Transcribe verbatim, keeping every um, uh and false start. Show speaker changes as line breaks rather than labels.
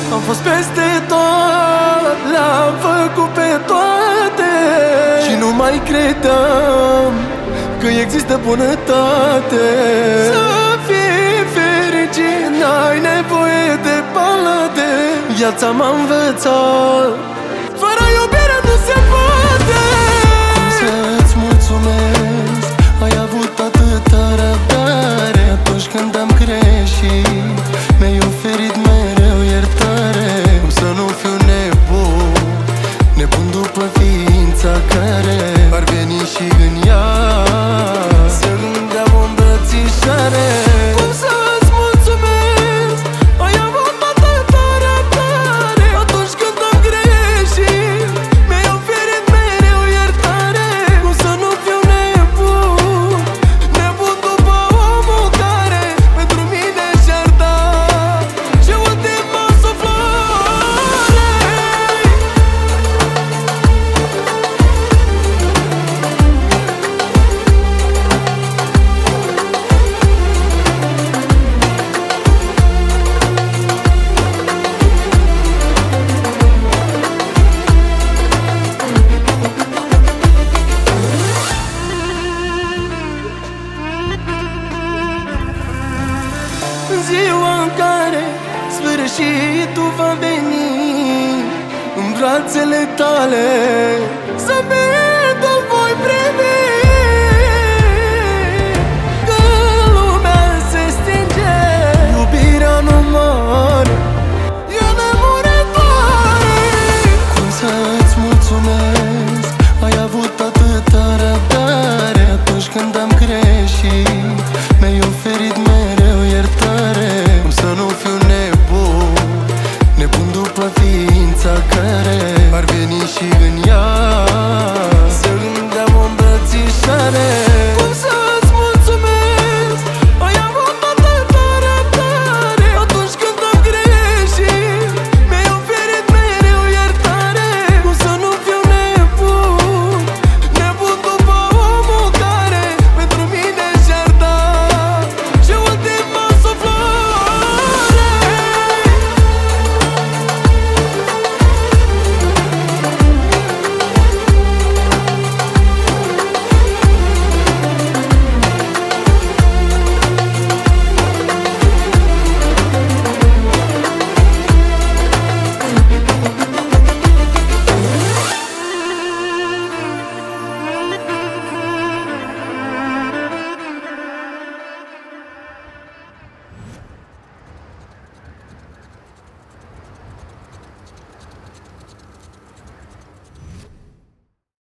Am fost peste tot, le-am făcut pe toate și nu mai credeam că există bunătate. Să fii fericit, n-ai nevoie de palade. Viața m-a învățat, fără iubire nu se poate. Cum să-ți mulțumesc, ai avut atâta răbdare. Atunci când am greșit, mi-ai oferit mereu iertare. Cum să nu fiu nebun, nebun după ființa care ar veni și în ea să-mi dea o îmbrățișare. Cum să-ți mulțumesc, ai avut atâta răbdare. Atunci când am greșit, mi-ai oferit mereu iertare. Cum să nu fiu nebun, nebun după omul care pentru mine și-ar da și ultima suflare. Ziua în care sfârșitul va veni, în brațele tale să merg.